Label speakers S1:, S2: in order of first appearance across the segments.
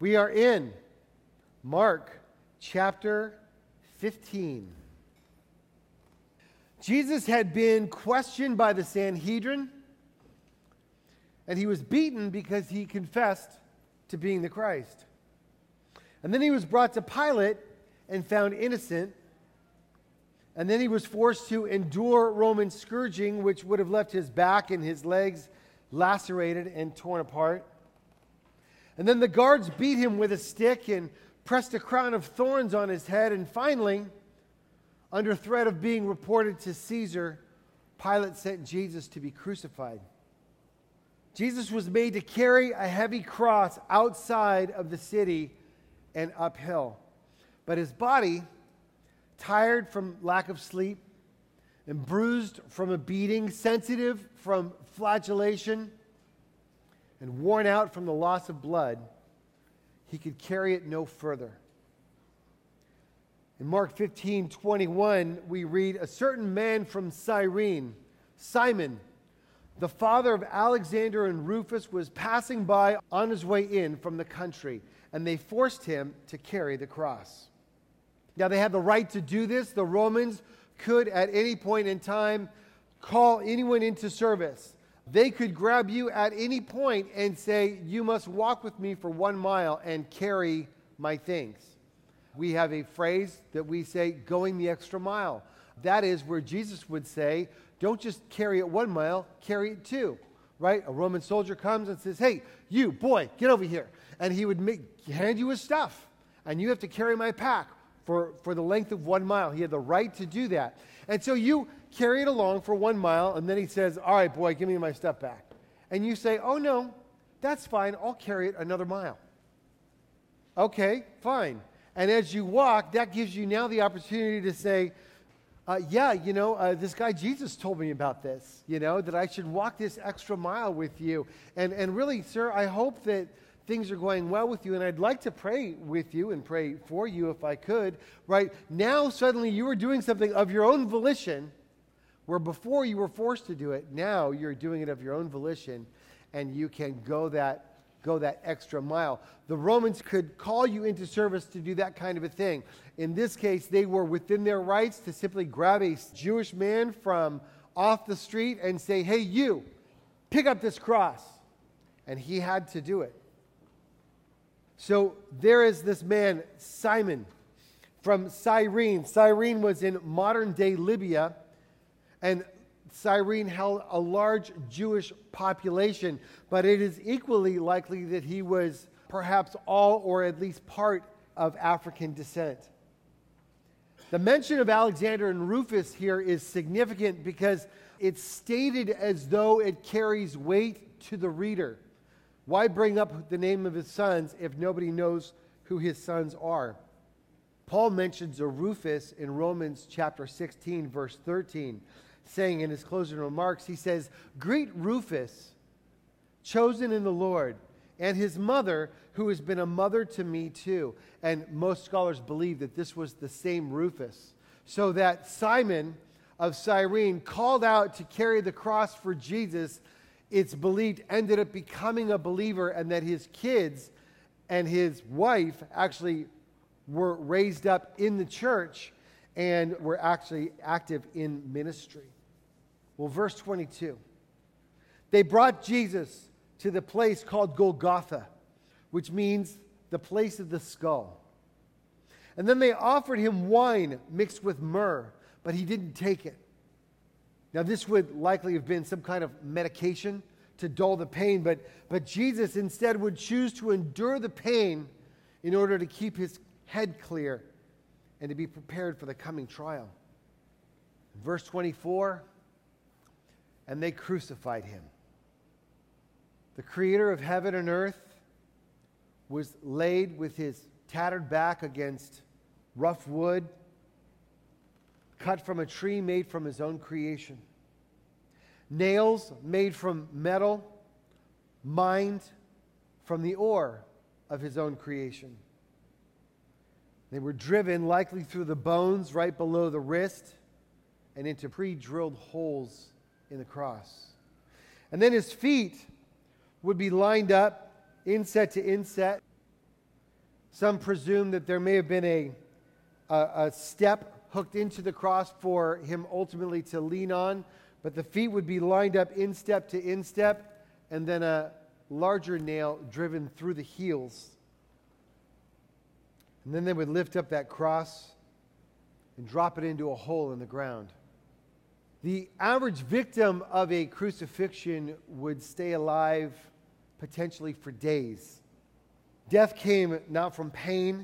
S1: We are in Mark chapter 15. Jesus had been questioned by the Sanhedrin, and he was beaten because he confessed to being the Christ. And then he was brought to Pilate and found innocent. And then he was forced to endure Roman scourging, which would have left his back and his legs lacerated and torn apart. And then the guards beat him with a stick and pressed a crown of thorns on his head. And finally, under threat of being reported to Caesar, Pilate sent Jesus to be crucified. Jesus was made to carry a heavy cross outside of the city and uphill. But his body, tired from lack of sleep and bruised from a beating, sensitive from flagellation, and worn out from the loss of blood, he could carry it no further. In Mark 15:21, we read, "A certain man from Cyrene, Simon, the father of Alexander and Rufus, was passing by on his way in from the country, and they forced him to carry the cross." Now, they had the right to do this. The Romans could, at any point in time, call anyone into service. They could grab you at any point and say, "You must walk with me for 1 mile and carry my things." We have a phrase that we say, going the extra mile. That is where Jesus would say, don't just carry it 1 mile, carry it 2, right? A Roman soldier comes and says, "Hey, you, boy, get over here." And he would hand you his stuff, and you have to carry my pack for the length of 1 mile. He had the right to do that. And so you carry it along for 1 mile, and then he says, "All right, boy, give me my stuff back." And you say, "Oh, no, that's fine. I'll carry it another mile." Okay, fine. And as you walk, that gives you now the opportunity to say, this guy Jesus told me about this, that I should walk this extra mile with you. And really, sir, I hope that things are going well with you, and I'd like to pray with you and pray for you if I could. Right now, suddenly you are doing something of your own volition, where before you were forced to do it. Now you're doing it of your own volition, and you can go that extra mile. The Romans could call you into service to do that kind of a thing. In this case, they were within their rights to simply grab a Jewish man from off the street and say, "Hey, you, pick up this cross." And he had to do it. So there is this man, Simon, from Cyrene. Cyrene was in modern-day Libya, and Cyrene held a large Jewish population, but it is equally likely that he was perhaps all or at least part of African descent. The mention of Alexander and Rufus here is significant because it's stated as though it carries weight to the reader. Why bring up the name of his sons if nobody knows who his sons are? Paul mentions a Rufus in Romans chapter 16, verse 13, saying in his closing remarks, he says, "Greet Rufus, chosen in the Lord, and his mother, who has been a mother to me too." And most scholars believe that this was the same Rufus. So that Simon of Cyrene called out to carry the cross for Jesus, it's believed ended up becoming a believer, and that his kids and his wife actually were raised up in the church and were actually active in ministry. Well, verse 22. They brought Jesus to the place called Golgotha, which means the place of the skull. And then they offered him wine mixed with myrrh, but he didn't take it. Now, this would likely have been some kind of medication to dull the pain, but Jesus instead would choose to endure the pain in order to keep his head clear and to be prepared for the coming trial. Verse 24, and they crucified him. The creator of heaven and earth was laid with his tattered back against rough wood, cut from a tree made from his own creation. Nails made from metal, mined from the ore of his own creation. They were driven likely through the bones right below the wrist and into pre-drilled holes in the cross. And then his feet would be lined up inset to inset Some presume that there may have been a step hooked into the cross for him ultimately to lean on, but the feet would be lined up instep to instep, and then a larger nail driven through the heels. And then they would lift up that cross and drop it into a hole in the ground. The average victim of a crucifixion would stay alive potentially for days. Death came not from pain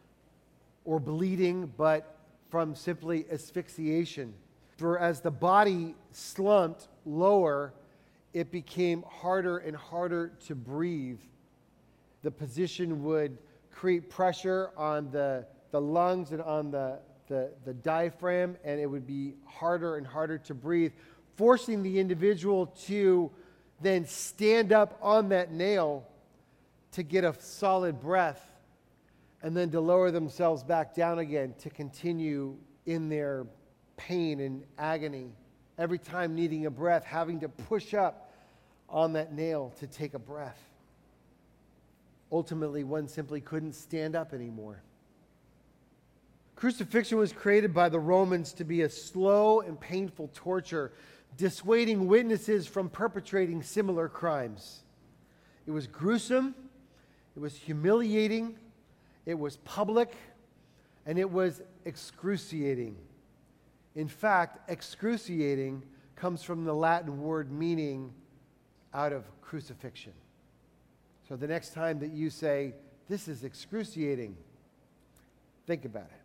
S1: or bleeding, but from simply asphyxiation. For as the body slumped lower, it became harder and harder to breathe. The position would create pressure on the lungs and on the diaphragm, and it would be harder and harder to breathe, forcing the individual to then stand up on that nail to get a solid breath, and then to lower themselves back down again to continue in their pain and agony. Every time needing a breath, having to push up on that nail to take a breath. Ultimately, one simply couldn't stand up anymore. Crucifixion was created by the Romans to be a slow and painful torture, dissuading witnesses from perpetrating similar crimes. It was gruesome, it was humiliating, it was public, and it was excruciating. In fact, excruciating comes from the Latin word meaning out of crucifixion. So the next time that you say, "This is excruciating," think about it.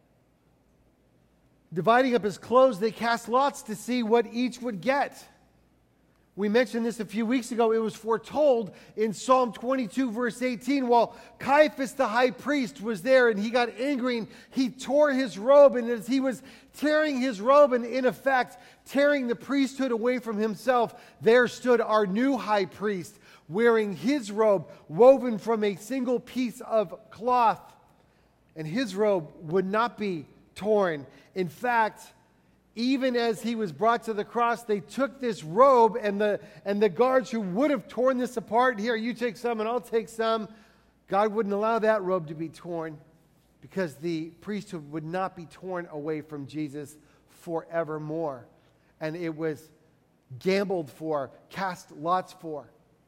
S1: Dividing up his clothes, they cast lots to see what each would get. We mentioned this a few weeks ago. It was foretold in Psalm 22, verse 18, while Caiaphas the high priest was there and he got angry and he tore his robe. And as he was tearing his robe and in effect tearing the priesthood away from himself, there stood our new high priest wearing his robe woven from a single piece of cloth. And his robe would not be torn. In fact, even as he was brought to the cross, they took this robe, and the guards who would have torn this apart, "Here, you take some and I'll take some," God wouldn't allow that robe to be torn because the priesthood would not be torn away from Jesus forevermore. And it was gambled for, cast lots for.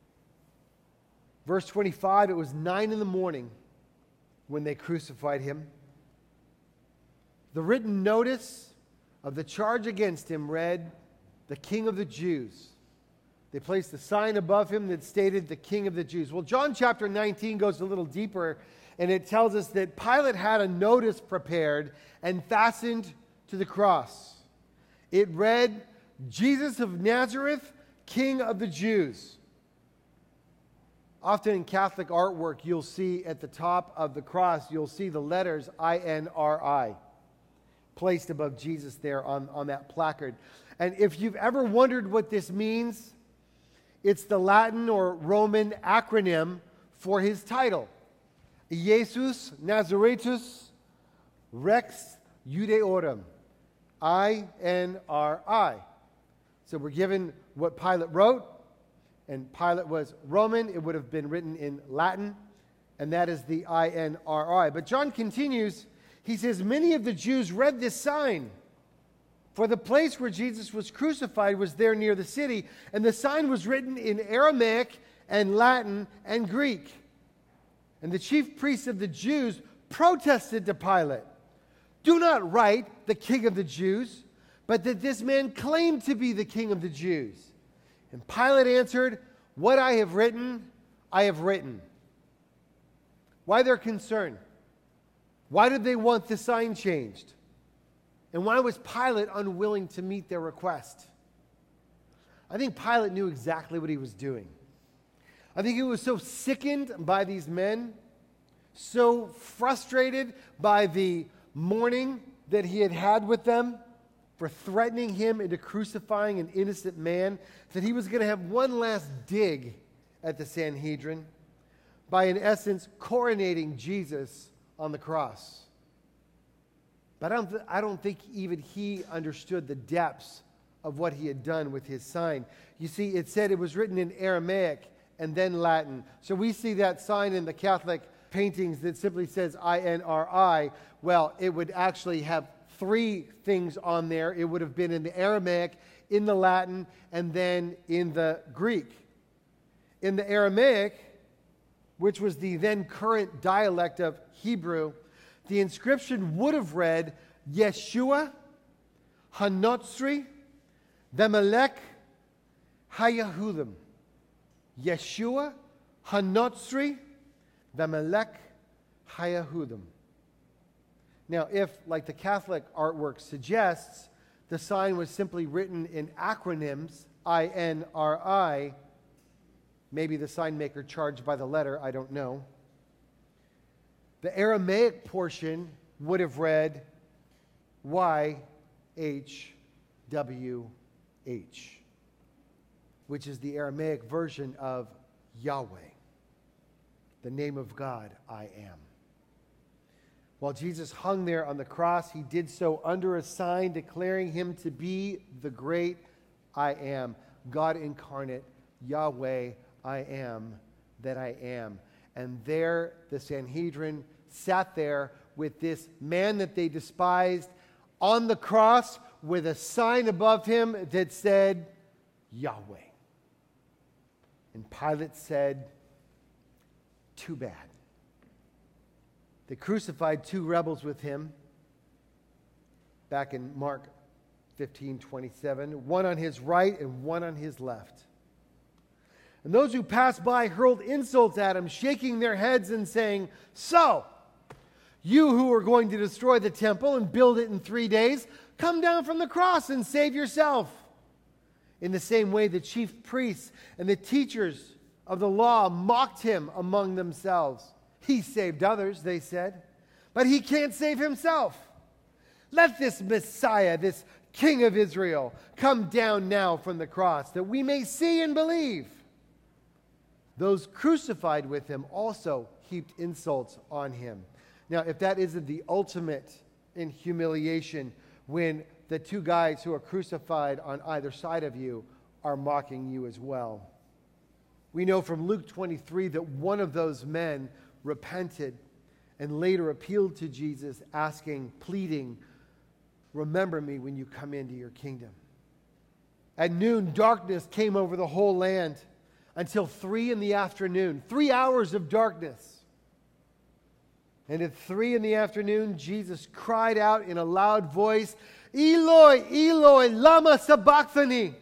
S1: Verse 25, it was 9 a.m. when they crucified him. The written notice of the charge against him read, "The King of the Jews." They placed a sign above him that stated, "The King of the Jews." Well, John chapter 19 goes a little deeper, and it tells us that Pilate had a notice prepared and fastened to the cross. It read, "Jesus of Nazareth, King of the Jews." Often in Catholic artwork, you'll see at the top of the cross, you'll see the letters INRI. Placed above Jesus there on that placard. And if you've ever wondered what this means, it's the Latin or Roman acronym for his title. Jesus Nazaretus Rex Judaeorum. INRI. So we're given what Pilate wrote, and Pilate was Roman. It would have been written in Latin, and that is the INRI. But John continues. He says, "Many of the Jews read this sign, for the place where Jesus was crucified was there near the city, and the sign was written in Aramaic and Latin and Greek. And the chief priests of the Jews protested to Pilate, 'Do not write the King of the Jews, but that this man claimed to be the King of the Jews.' And Pilate answered, 'What I have written, I have written.'" Why they're concerned? Why did they want the sign changed? And why was Pilate unwilling to meet their request? I think Pilate knew exactly what he was doing. I think he was so sickened by these men, so frustrated by the mourning that he had had with them for threatening him into crucifying an innocent man, that he was going to have one last dig at the Sanhedrin by, in essence, coronating Jesus on the cross. But I don't think even he understood the depths of what he had done with his sign. You see, it said it was written in Aramaic and then Latin. So we see that sign in the Catholic paintings that simply says INRI, well, it would actually have three things on there. It would have been in the Aramaic, in the Latin, and then in the Greek. In the Aramaic, which was the then current dialect of Hebrew, the inscription would have read, Yeshua Hanotzri Bemelech Hayahudim. Yeshua Hanotzri Bemelech Hayahudim. Now, if, like the Catholic artwork suggests, the sign was simply written in acronyms, INRI, maybe the sign maker charged by the letter, I don't know. The Aramaic portion would have read YHWH, which is the Aramaic version of Yahweh, the name of God, I am. While Jesus hung there on the cross, he did so under a sign declaring him to be the great I am, God incarnate, Yahweh, I am that I am. And there the Sanhedrin sat there with this man that they despised on the cross with a sign above him that said, Yahweh. And Pilate said, too bad. They crucified two rebels with him back in Mark 15:27, one on his right and one on his left. And those who passed by hurled insults at him, shaking their heads and saying, so, you who are going to destroy the temple and build it in 3 days, come down from the cross and save yourself. In the same way, the chief priests and the teachers of the law mocked him among themselves. He saved others, they said, but he can't save himself. Let this Messiah, this King of Israel, come down now from the cross, that we may see and believe. Those crucified with him also heaped insults on him. Now, if that isn't the ultimate in humiliation, when the two guys who are crucified on either side of you are mocking you as well. We know from Luke 23 that one of those men repented and later appealed to Jesus, asking, pleading, remember me when you come into your kingdom. At noon, darkness came over the whole land until 3 p.m, 3 hours of darkness. And at 3 p.m, Jesus cried out in a loud voice, Eloi, Eloi, lama sabachthani,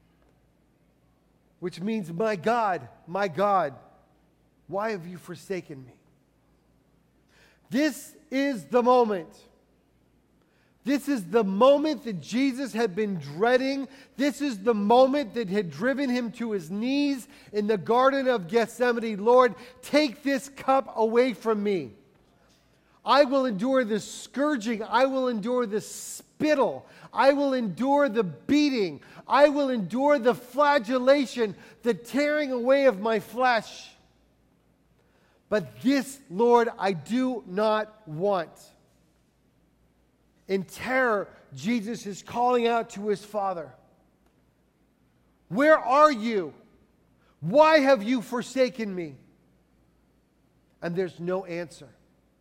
S1: which means, my God, why have you forsaken me? This is the moment. This is the moment that Jesus had been dreading. This is the moment that had driven him to his knees in the Garden of Gethsemane. Lord, take this cup away from me. I will endure the scourging. I will endure the spittle. I will endure the beating. I will endure the flagellation, the tearing away of my flesh. But this, Lord, I do not want. In terror, Jesus is calling out to his Father. Where are you? Why have you forsaken me? And there's no answer.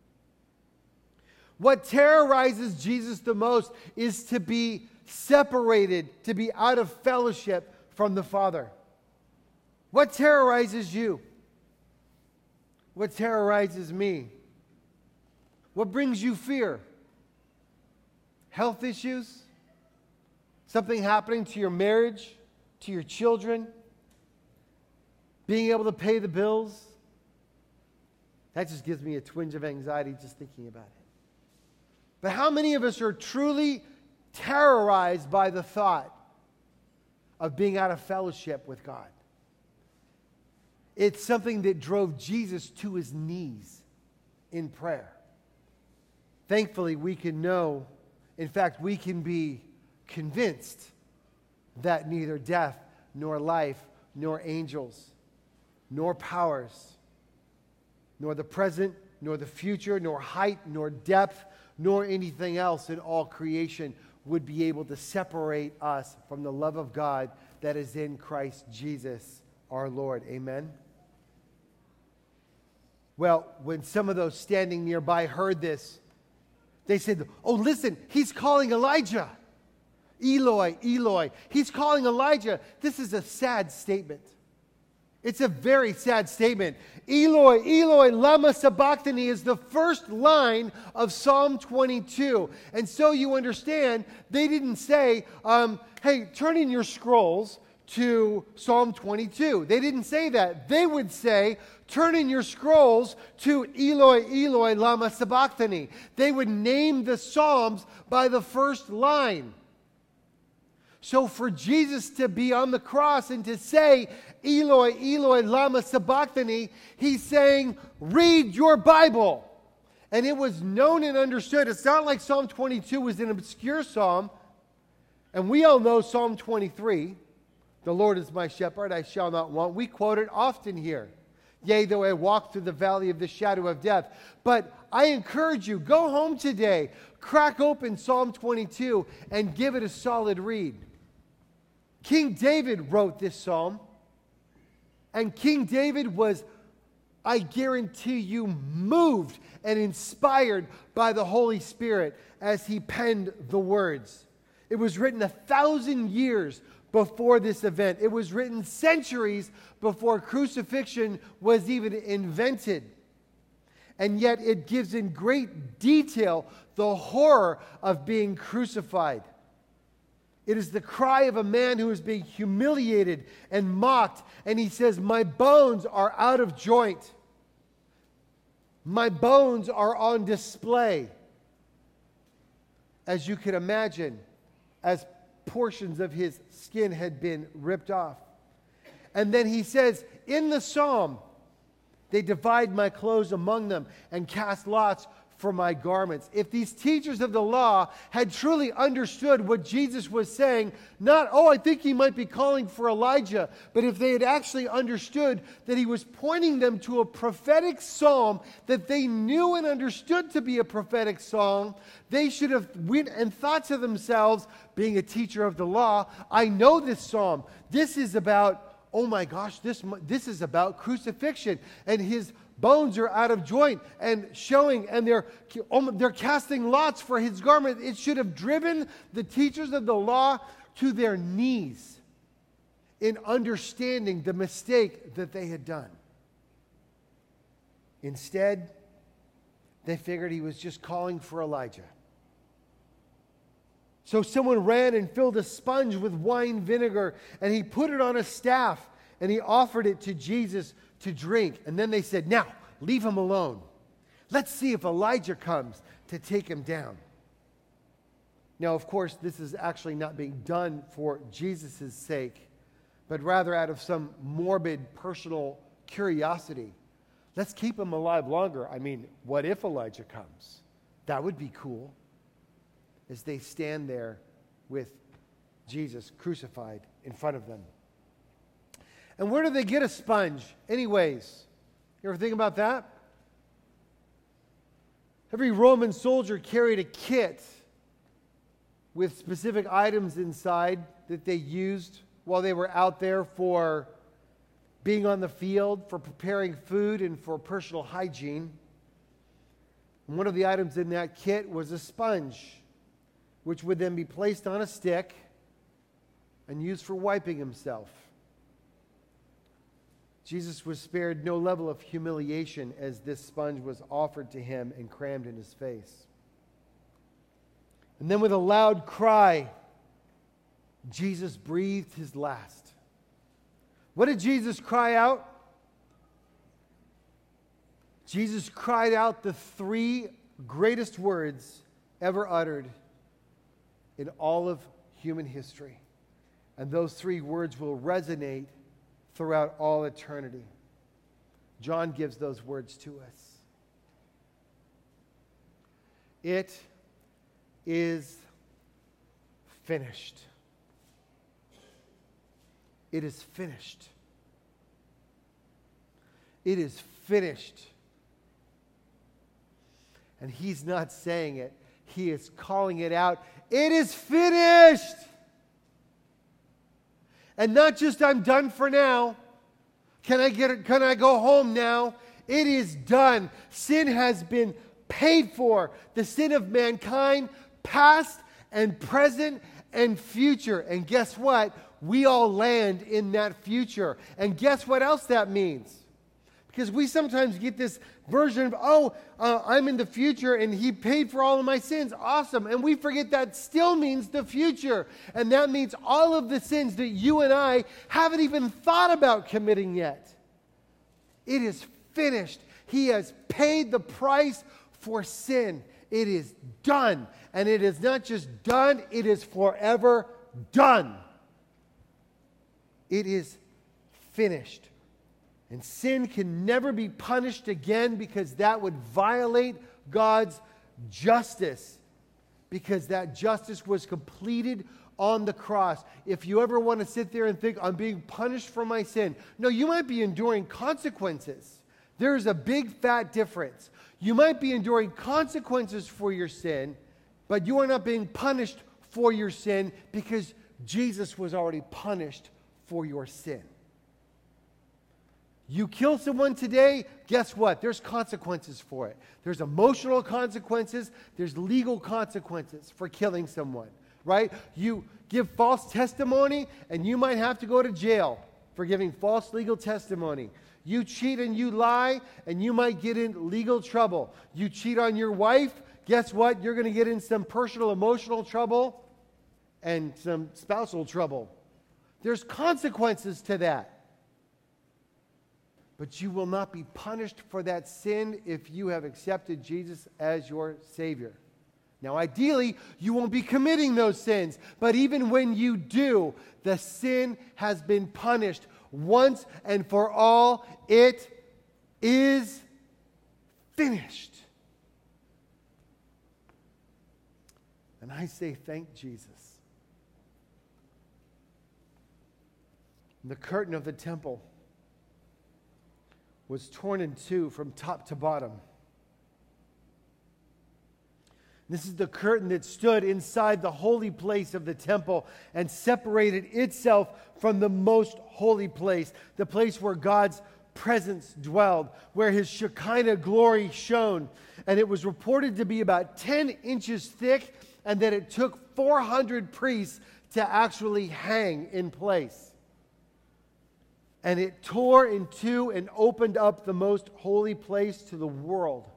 S1: What terrorizes Jesus the most is to be separated, to be out of fellowship from the Father. What terrorizes you? What terrorizes me? What brings you fear? Health issues? Something happening to your marriage, to your children? Being able to pay the bills? That just gives me a twinge of anxiety just thinking about it. But how many of us are truly terrorized by the thought of being out of fellowship with God? It's something that drove Jesus to his knees in prayer. Thankfully, we can know, in fact, we can be convinced that neither death, nor life, nor angels, nor powers, nor the present, nor the future, nor height, nor depth, nor anything else in all creation would be able to separate us from the love of God that is in Christ Jesus our Lord. Amen? Well, when some of those standing nearby heard this, they said, "Oh, listen, he's calling Elijah. Eloi, Eloi." He's calling Elijah. This is a sad statement. It's a very sad statement. "Eloi, Eloi, lama sabachthani" is the first line of Psalm 22. And so you understand, they didn't say, hey, turn in your scrolls to Psalm 22. They didn't say that. They would say, turn in your scrolls to "Eloi, Eloi, lama sabachthani." They would name the Psalms by the first line. So for Jesus to be on the cross and to say, "Eloi, Eloi, lama sabachthani," he's saying, read your Bible. And it was known and understood. It's not like Psalm 22 was an obscure psalm. And we all know Psalm 23. "The Lord is my shepherd, I shall not want." We quote it often here. "Yea, though I walk through the valley of the shadow of death." But I encourage you, go home today, crack open Psalm 22, and give it a solid read. King David wrote this psalm, and King David was, I guarantee you, moved and inspired by the Holy Spirit as he penned the words. It was written 1,000 years before this event. It was written centuries before crucifixion was even invented. And yet it gives in great detail the horror of being crucified. It is the cry of a man who is being humiliated and mocked. And he says, "My bones are out of joint. My bones are on display." As you can imagine, as portions of his skin had been ripped off. And then he says, in the psalm, "They divide my clothes among them and cast lots for my garments." If these teachers of the law had truly understood what Jesus was saying, not, "Oh, I think he might be calling for Elijah," but if they had actually understood that he was pointing them to a prophetic psalm that they knew and understood to be a prophetic psalm, they should have went and thought to themselves, being a teacher of the law, "I know this psalm. This is about, oh my gosh, this is about crucifixion, and his bones are out of joint and showing, and they're casting lots for his garment." It should have driven the teachers of the law to their knees in understanding the mistake that they had done. Instead, they figured he was just calling for Elijah. So someone ran and filled a sponge with wine vinegar, and he put it on a staff, and he offered it to Jesus to drink. And then they said, "Now, leave him alone. Let's see if Elijah comes to take him down." Now, of course, this is actually not being done for Jesus' sake, but rather out of some morbid personal curiosity. Let's keep him alive longer. I mean, what if Elijah comes? That would be cool. As they stand there with Jesus crucified in front of them. And where do they get a sponge anyways? You ever think about that? Every Roman soldier carried a kit with specific items inside that they used while they were out there for being on the field, for preparing food, and for personal hygiene. And one of the items in that kit was a sponge, which would then be placed on a stick and used for wiping himself. Jesus was spared no level of humiliation as this sponge was offered to him and crammed in his face. And then with a loud cry, Jesus breathed his last. What did Jesus cry out? Jesus cried out the 3 greatest words ever uttered in all of human history. And those 3 words will resonate throughout all eternity. John gives those words to us. It is finished. It is finished. It is finished. And he's not saying it. He is calling it out. It is finished. And not just I'm done for now. Can I go home now? It is done. Sin has been paid for. The sin of mankind, past and present and future. And guess what? We all land in that future. And guess what else that means? Because we sometimes get this version of, I'm in the future and He paid for all of my sins. Awesome. And we forget that still means the future. And that means all of the sins that you and I haven't even thought about committing yet. It is finished. He has paid the price for sin. It is done. And it is not just done, it is forever done. It is finished. And sin can never be punished again because that would violate God's justice. Because that justice was completed on the cross. If you ever want to sit there and think, I'm being punished for my sin. No, you might be enduring consequences. There's a big fat difference. You might be enduring consequences for your sin, but you are not being punished for your sin because Jesus was already punished for your sin. You kill someone today, guess what? There's consequences for it. There's emotional consequences. There's legal consequences for killing someone, right? You give false testimony, and you might have to go to jail for giving false legal testimony. You cheat and you lie, and you might get in legal trouble. You cheat on your wife, guess what? You're going to get in some personal emotional trouble and some spousal trouble. There's consequences to that. But you will not be punished for that sin if you have accepted Jesus as your Savior. Now, ideally, you won't be committing those sins. But even when you do, the sin has been punished once and for all. It is finished. And I say, thank Jesus. The curtain of the temple was torn in two from top to bottom. This is the curtain that stood inside the holy place of the temple and separated itself from the most holy place, the place where God's presence dwelled, where His Shekinah glory shone. And it was reported to be about 10 inches thick, and that it took 400 priests to actually hang in place. And it tore in two and opened up the most holy place to the world.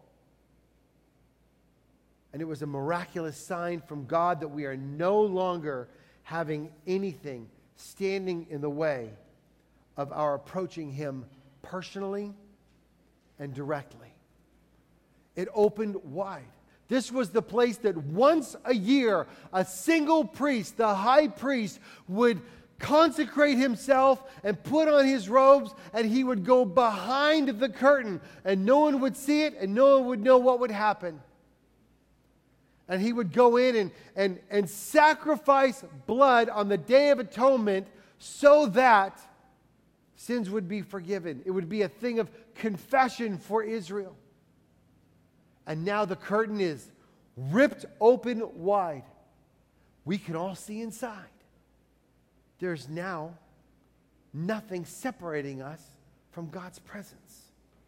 S1: And it was a miraculous sign from God that we are no longer having anything standing in the way of our approaching Him personally and directly. It opened wide. This was the place that once a year, a single priest, the high priest, would consecrate himself and put on his robes, and he would go behind the curtain, and no one would see it, and no one would know what would happen. And he would go in and sacrifice blood on the Day of Atonement so that sins would be forgiven. It would be a thing of confession for Israel. And now the curtain is ripped open wide. We can all see inside. There's now nothing separating us from God's presence.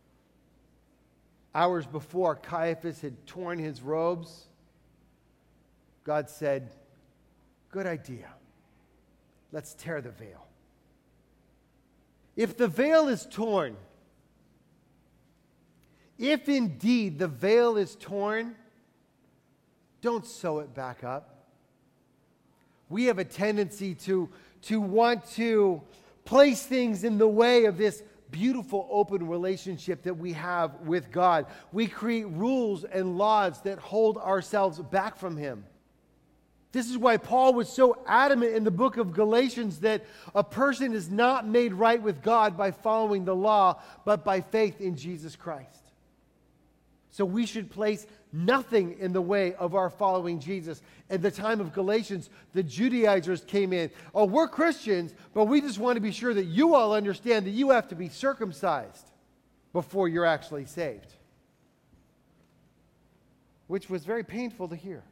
S1: Hours before Caiaphas had torn his robes, God said, good idea. Let's tear the veil. If the veil is torn, if indeed the veil is torn, don't sew it back up. We have a tendency to want to place things in the way of this beautiful open relationship that we have with God. We create rules and laws that hold ourselves back from Him. This is why Paul was so adamant in the book of Galatians that a person is not made right with God by following the law, but by faith in Jesus Christ. So we should place nothing in the way of our following Jesus. At the time of Galatians, the Judaizers came in. Oh, we're Christians, but we just want to be sure that you all understand that you have to be circumcised before you're actually saved. Which was very painful to hear.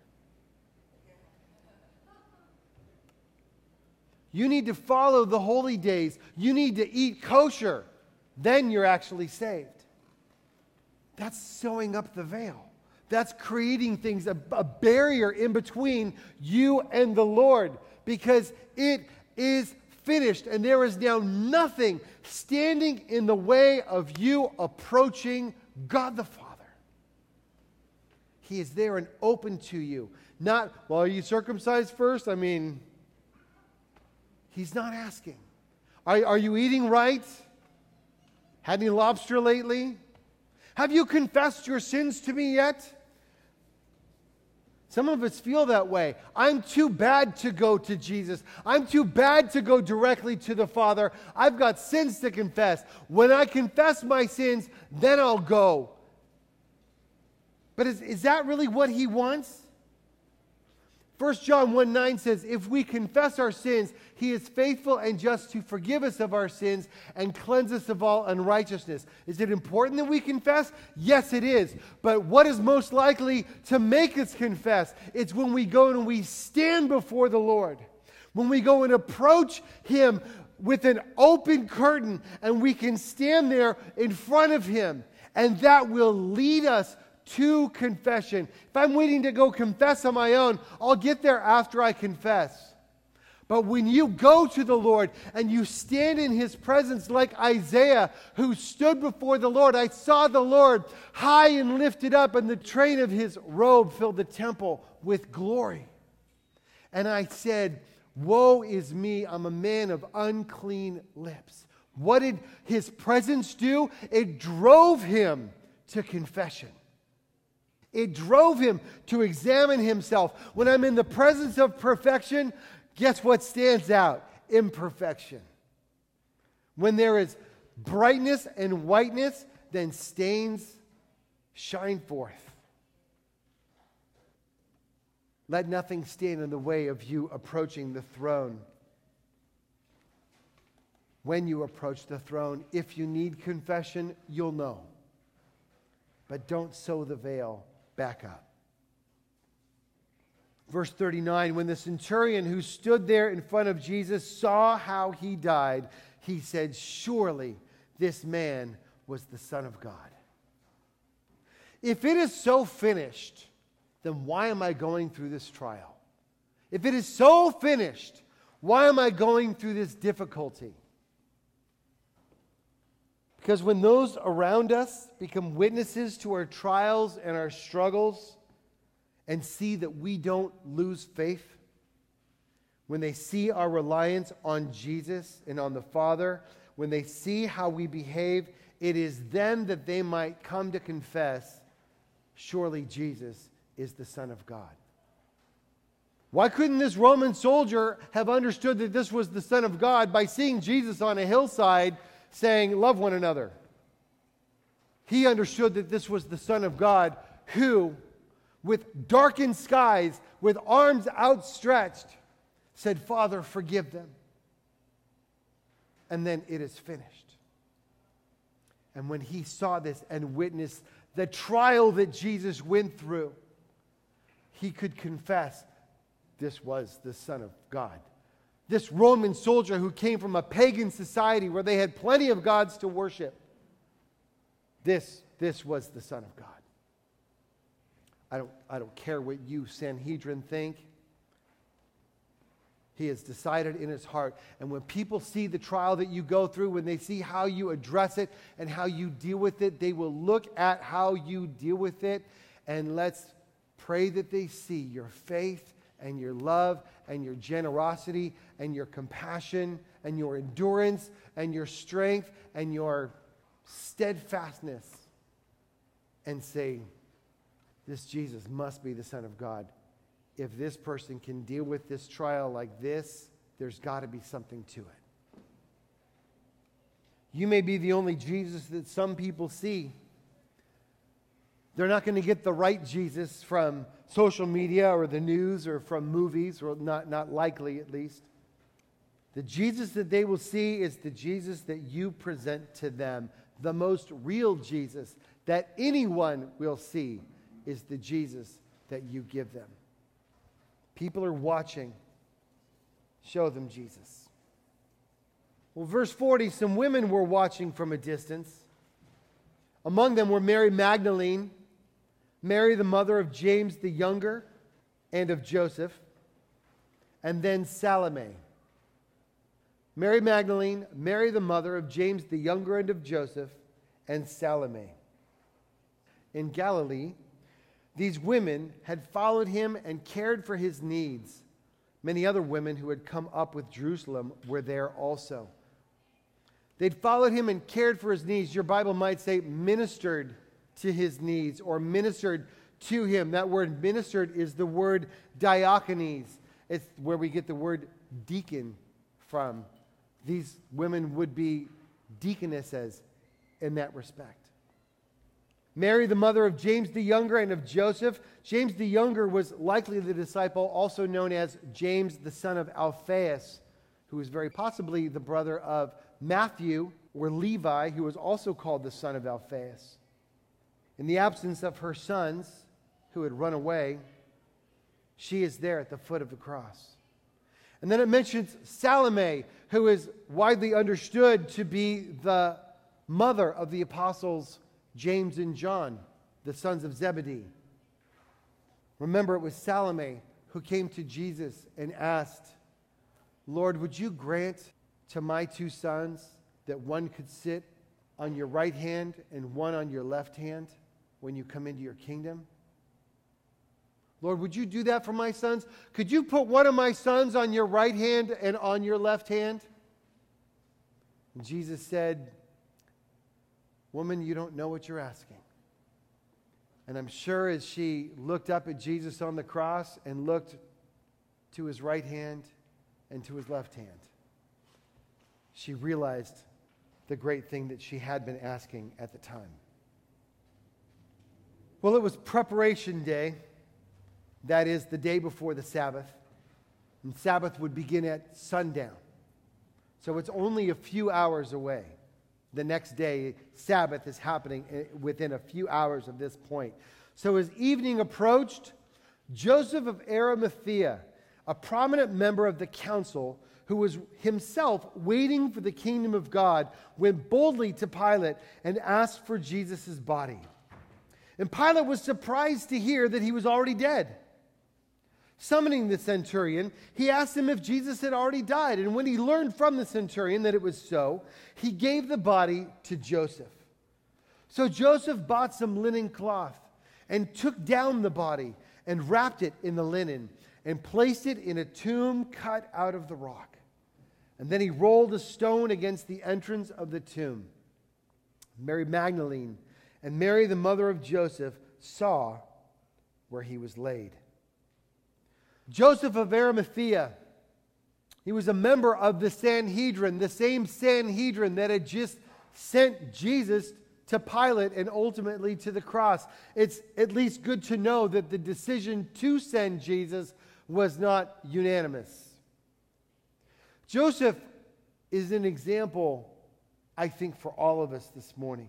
S1: You need to follow the holy days. You need to eat kosher. Then you're actually saved. That's sewing up the veil. That's creating things, a barrier in between you and the Lord, because it is finished, and there is now nothing standing in the way of you approaching God the Father. He is there and open to you. Not, well, are you circumcised first? I mean, He's not asking. Are you eating right? Had any lobster lately? Have you confessed your sins to me yet? Some of us feel that way. I'm too bad to go to Jesus. I'm too bad to go directly to the Father. I've got sins to confess. When I confess my sins, then I'll go. But is that really what He wants? 1 John 1:9 says, if we confess our sins, He is faithful and just to forgive us of our sins and cleanse us of all unrighteousness. Is it important that we confess? Yes, it is. But what is most likely to make us confess? It's when we go and we stand before the Lord. When we go and approach Him with an open curtain and we can stand there in front of Him. And that will lead us to confession. If I'm waiting to go confess on my own, I'll get there after I confess. But when you go to the Lord and you stand in His presence like Isaiah, who stood before the Lord, I saw the Lord high and lifted up, and the train of His robe filled the temple with glory. And I said, woe is me, I'm a man of unclean lips. What did His presence do? It drove Him to confession. It drove Him to examine Himself. When I'm in the presence of perfection, guess what stands out? Imperfection. When there is brightness and whiteness, then stains shine forth. Let nothing stand in the way of you approaching the throne. When you approach the throne, if you need confession, you'll know. But don't sew the veil back up. Verse 39, when the centurion who stood there in front of Jesus saw how He died, he said, surely this man was the Son of God. If it is so finished, then why am I going through this trial? If it is so finished, why am I going through this difficulty? Because when those around us become witnesses to our trials and our struggles and see that we don't lose faith, when they see our reliance on Jesus and on the Father, when they see how we behave, it is then that they might come to confess, surely Jesus is the Son of God. Why couldn't this Roman soldier have understood that this was the Son of God by seeing Jesus on a hillside saying, love one another? He understood that this was the Son of God who, with darkened skies, with arms outstretched, said, Father, forgive them. And then it is finished. And when he saw this and witnessed the trial that Jesus went through, he could confess this was the Son of God. This Roman soldier who came from a pagan society where they had plenty of gods to worship. This was the Son of God. I don't care what you, Sanhedrin, think. He has decided in his heart. And when people see the trial that you go through, when they see how you address it and how you deal with it, they will look at how you deal with it. And let's pray that they see your faith and your love and your generosity and your compassion and your endurance and your strength and your steadfastness, and say, this Jesus must be the Son of God. If this person can deal with this trial like this, there's got to be something to it. You may be the only Jesus that some people see. They're not going to get the right Jesus from social media or the news or from movies, or not likely at least. The Jesus that they will see is the Jesus that you present to them. The most real Jesus that anyone will see is the Jesus that you give them. People are watching. Show them Jesus. Well, verse 40, some women were watching from a distance. Among them were Mary Magdalene, Mary the mother of James the younger and of Joseph, and then Salome. Mary Magdalene, Mary the mother of James the younger and of Joseph, and Salome. In Galilee, these women had followed him and cared for his needs. Many other women who had come up with Jerusalem were there also. They'd followed him and cared for his needs. Your Bible might say ministered to his needs or ministered to him. That word ministered is the word diakones. It's where we get the word deacon from. These women would be deaconesses in that respect. Mary, the mother of James the younger and of Joseph. James the younger was likely the disciple, also known as James the son of Alphaeus, who was very possibly the brother of Matthew or Levi, who was also called the son of Alphaeus. In the absence of her sons, who had run away, she is there at the foot of the cross. And then it mentions Salome, who is widely understood to be the mother of the apostles James and John, the sons of Zebedee. Remember, it was Salome who came to Jesus and asked, Lord, would you grant to my two sons that one could sit on your right hand and one on your left hand when you come into your kingdom? Lord, would you do that for my sons? Could you put one of my sons on your right hand and on your left hand? And Jesus said, woman, you don't know what you're asking. And I'm sure as she looked up at Jesus on the cross and looked to his right hand and to his left hand, she realized the great thing that she had been asking at the time. Well, it was preparation day. That is the day before the Sabbath. And Sabbath would begin at sundown. So it's only a few hours away. The next day, Sabbath is happening within a few hours of this point. So as evening approached, Joseph of Arimathea, a prominent member of the council, who was himself waiting for the kingdom of God, went boldly to Pilate and asked for Jesus' body. And Pilate was surprised to hear that he was already dead. Summoning the centurion, he asked him if Jesus had already died. And when he learned from the centurion that it was so, he gave the body to Joseph. So Joseph bought some linen cloth and took down the body and wrapped it in the linen and placed it in a tomb cut out of the rock. And then he rolled a stone against the entrance of the tomb. Mary Magdalene and Mary, the mother of Joseph, saw where he was laid. Joseph of Arimathea, he was a member of the Sanhedrin, the same Sanhedrin that had just sent Jesus to Pilate and ultimately to the cross. It's at least good to know that the decision to send Jesus was not unanimous. Joseph is an example, I think, for all of us this morning.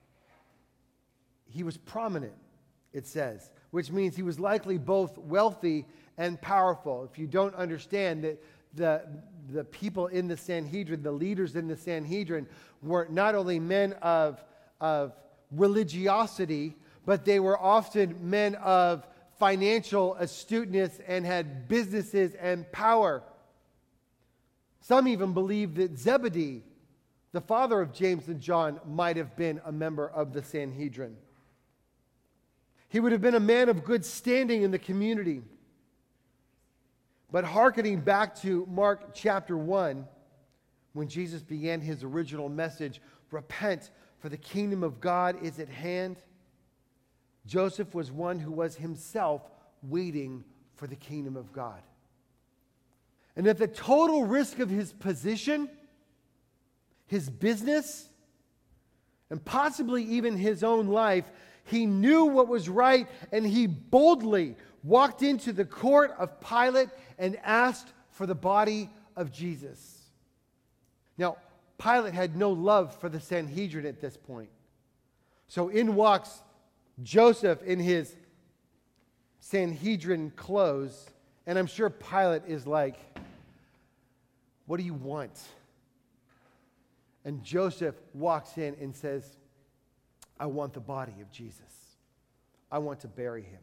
S1: He was prominent, it says, which means he was likely both wealthy and powerful. If you don't understand that the people in the Sanhedrin, the leaders in the Sanhedrin, were not only men of religiosity, but they were often men of financial astuteness and had businesses and power. Some even believe that Zebedee, the father of James and John, might have been a member of the Sanhedrin. He would have been a man of good standing in the community. But hearkening back to Mark chapter 1, when Jesus began his original message, repent, for the kingdom of God is at hand, Joseph was one who was himself waiting for the kingdom of God. And at the total risk of his position, his business, and possibly even his own life, he knew what was right, and he boldly walked into the court of Pilate and asked for the body of Jesus. Now, Pilate had no love for the Sanhedrin at this point. So in walks Joseph in his Sanhedrin clothes, and I'm sure Pilate is like, what do you want? And Joseph walks in and says, I want the body of Jesus. I want to bury him.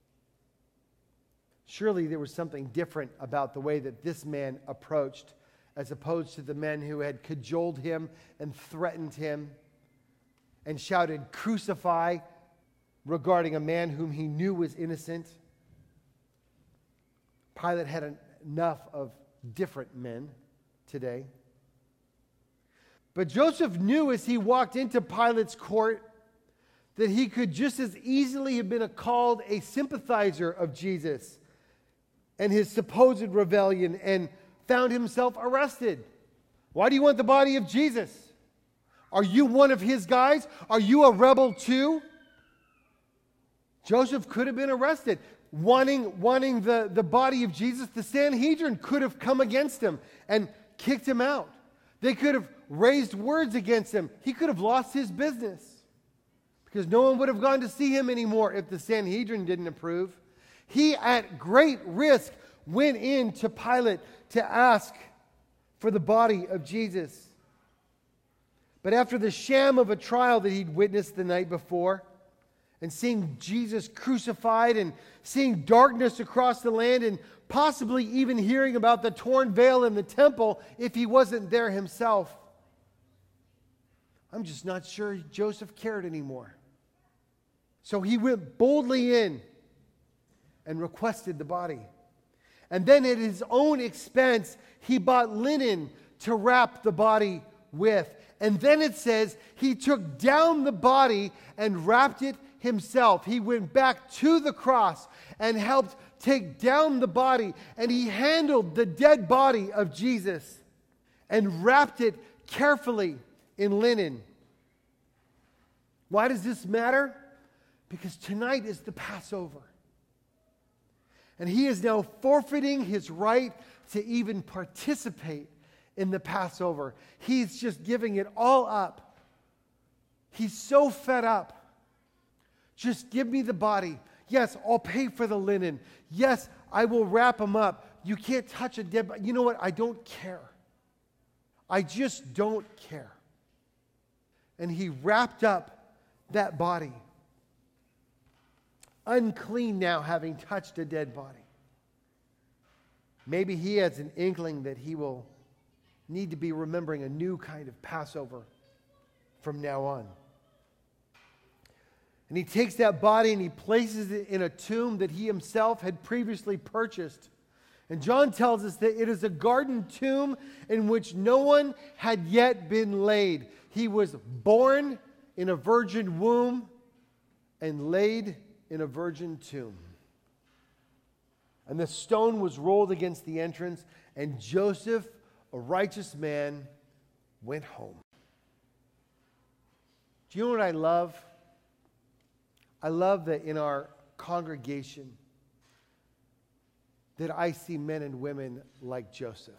S1: Surely there was something different about the way that this man approached as opposed to the men who had cajoled him and threatened him and shouted, "Crucify," regarding a man whom he knew was innocent. Pilate had enough of different men today. But Joseph knew as he walked into Pilate's court that he could just as easily have been called a sympathizer of Jesus and his supposed rebellion and found himself arrested. Why do you want the body of Jesus? Are you one of his guys? Are you a rebel too? Joseph could have been arrested. Wanting the body of Jesus, the Sanhedrin could have come against him and kicked him out. They could have raised words against him. He could have lost his business because no one would have gone to see him anymore if the Sanhedrin didn't approve. He, at great risk, went in to Pilate to ask for the body of Jesus. But after the sham of a trial that he'd witnessed the night before, and seeing Jesus crucified and seeing darkness across the land and possibly even hearing about the torn veil in the temple if he wasn't there himself, I'm just not sure Joseph cared anymore. So he went boldly in and requested the body. And then at his own expense, he bought linen to wrap the body with. And then it says he took down the body and wrapped it himself. He went back to the cross and helped take down the body, and he handled the dead body of Jesus and wrapped it carefully in linen. Why does this matter? Because tonight is the Passover. And he is now forfeiting his right to even participate in the Passover. He's just giving it all up. He's so fed up. Just give me the body. Yes, I'll pay for the linen. Yes, I will wrap him up. You can't touch a dead body. You know what? I don't care. I just don't care. And he wrapped up that body. Unclean now, having touched a dead body. Maybe he has an inkling that he will need to be remembering a new kind of Passover from now on. And he takes that body and he places it in a tomb that he himself had previously purchased. And John tells us that it is a garden tomb in which no one had yet been laid. He was born in a virgin womb and laid in a virgin tomb. And the stone was rolled against the entrance, and Joseph, a righteous man, went home. Do you know what I love? I love that in our congregation that I see men and women like Joseph.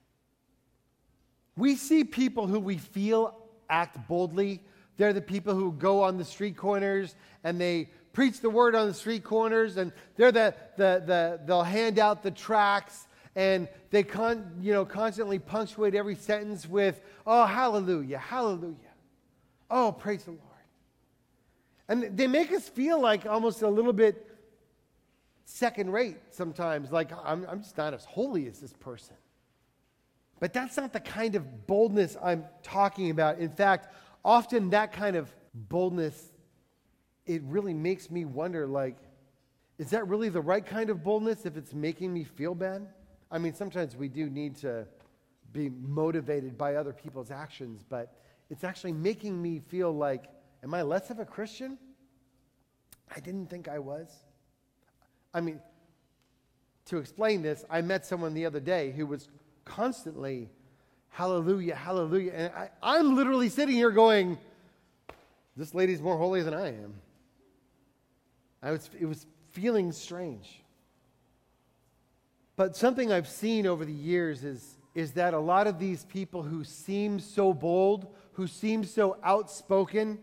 S1: We see people who we feel act boldly. They're the people who go on the street corners and they preach the word on the street corners, and they're they'll hand out the tracts, and they constantly punctuate every sentence with, "Oh, hallelujah, hallelujah. Oh, praise the Lord." And they make us feel like almost a little bit second rate sometimes, like I'm just not as holy as this person. But that's not the kind of boldness I'm talking about. In fact, often that kind of boldness, it really makes me wonder, like, is that really the right kind of boldness if it's making me feel bad? I mean, sometimes we do need to be motivated by other people's actions, but it's actually making me feel like, am I less of a Christian? I didn't think I was. I mean, to explain this, I met someone the other day who was constantly, hallelujah, hallelujah. And I'm literally sitting here going, this lady's more holy than I am. It was feeling strange. But something I've seen over the years is that a lot of these people who seem so bold, who seem so outspoken,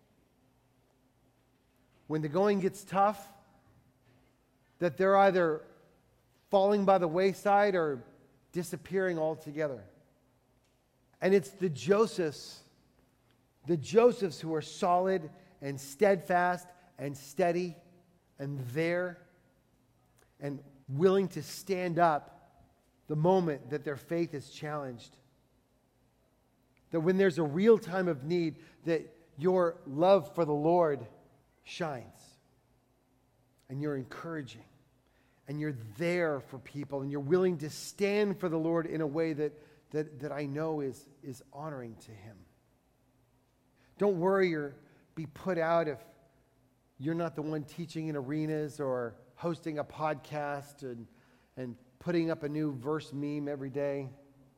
S1: when the going gets tough, that they're either falling by the wayside or disappearing altogether. And it's the Josephs who are solid and steadfast and steady and there and willing to stand up the moment that their faith is challenged. That when there's a real time of need, that your love for the Lord shines. And you're encouraging. And you're there for people. And you're willing to stand for the Lord in a way that I know is honoring to Him. Don't worry or be put out if you're not the one teaching in arenas or hosting a podcast and putting up a new verse meme every day.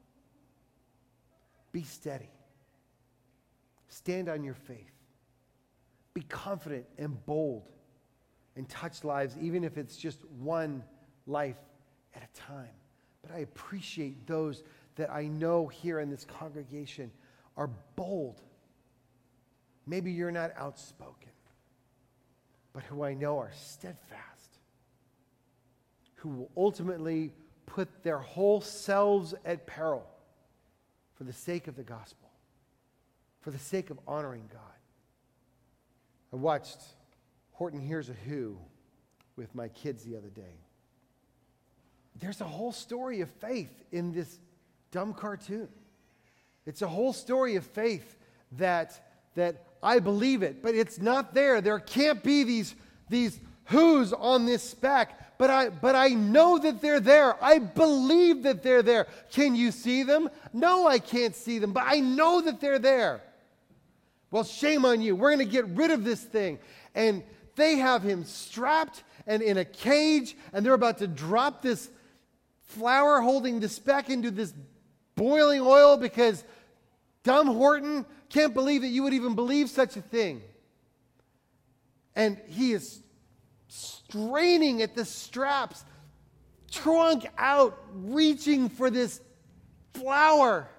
S1: Be steady. Stand on your faith. Be confident and bold and touch lives, even if it's just one life at a time. But I appreciate those that I know here in this congregation are bold. Maybe you're not outspoken, but who I know are steadfast, who will ultimately put their whole selves at peril for the sake of the gospel, for the sake of honoring God. I watched Horton Hears a Who with my kids the other day. There's a whole story of faith in this dumb cartoon. It's a whole story of faith that I believe it, but it's not there. There can't be these who's on this speck, but I know that they're there. I believe that they're there. Can you see them? No, I can't see them, but I know that they're there. Well, shame on you. We're going to get rid of this thing. And they have him strapped and in a cage, and they're about to drop this flower holding the speck into this boiling oil because dumb Horton can't believe that you would even believe such a thing. And he is straining at the straps, trunk out, reaching for this flower.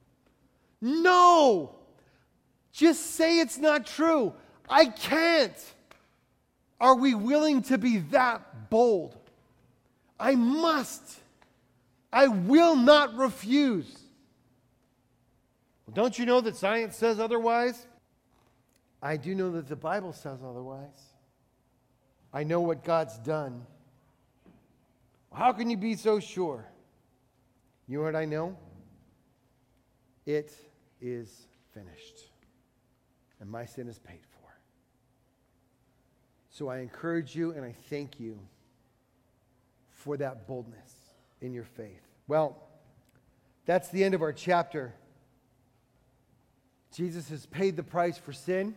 S1: No! Just say it's not true. I can't. Are we willing to be that bold? I must. I will not refuse. Well, don't you know that science says otherwise? I do know that the Bible says otherwise. I know what God's done. How can you be so sure? You know what I know? It is finished. And my sin is paid for. So I encourage you and I thank you for that boldness in your faith. Well, that's the end of our chapter. Jesus has paid the price for sin.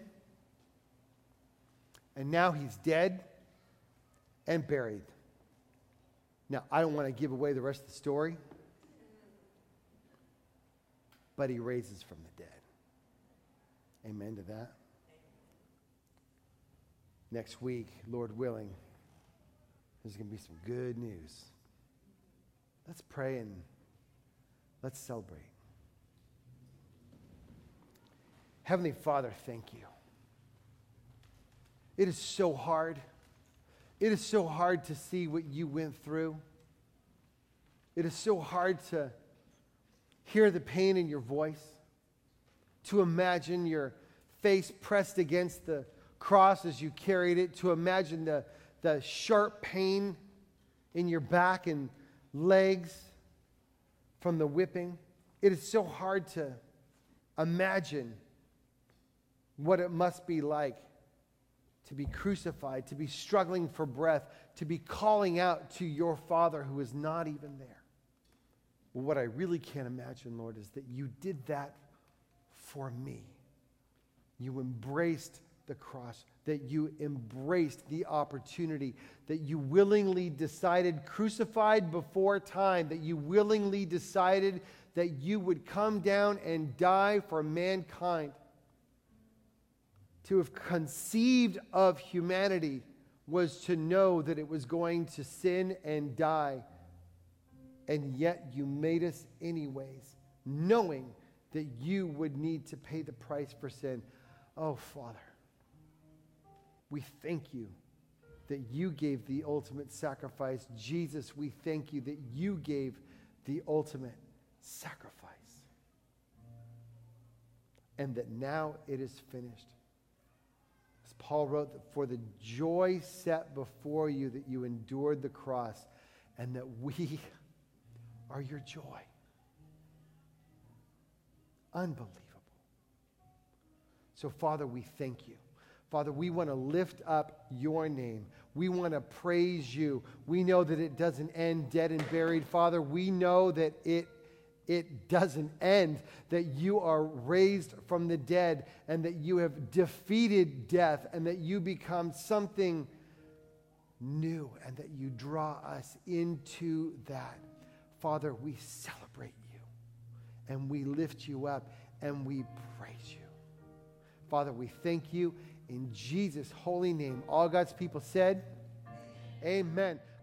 S1: And now He's dead and buried. Now, I don't want to give away the rest of the story, but He raises from the dead. Amen to that. Next week, Lord willing, there's going to be some good news. Let's pray and let's celebrate. Heavenly Father, thank you. It is so hard. It is so hard to see what you went through. It is so hard to hear the pain in your voice, to imagine your face pressed against the cross as you carried it, to imagine the sharp pain in your back and legs from the whipping. It is so hard to imagine what it must be like to be crucified, to be struggling for breath, to be calling out to your Father who is not even there. Well, what I really can't imagine, Lord, is that you did that for me. You embraced the cross, that you embraced the opportunity, that you willingly decided, crucified before time, that you willingly decided that you would come down and die for mankind. To have conceived of humanity was to know that it was going to sin and die. And yet you made us anyways, knowing that you would need to pay the price for sin. Oh, Father, we thank you that you gave the ultimate sacrifice. Jesus, we thank you that you gave the ultimate sacrifice. And that now it is finished. Let's Paul wrote, that for the joy set before you, that you endured the cross, and that we are your joy. Unbelievable. So, Father, we thank you. Father, we want to lift up your name. We want to praise you. We know that it doesn't end dead and buried. Father, we know that it doesn't end, that you are raised from the dead and that you have defeated death and that you become something new and that you draw us into that. Father, we celebrate you and we lift you up and we praise you. Father, we thank you in Jesus' holy name. All God's people said, amen.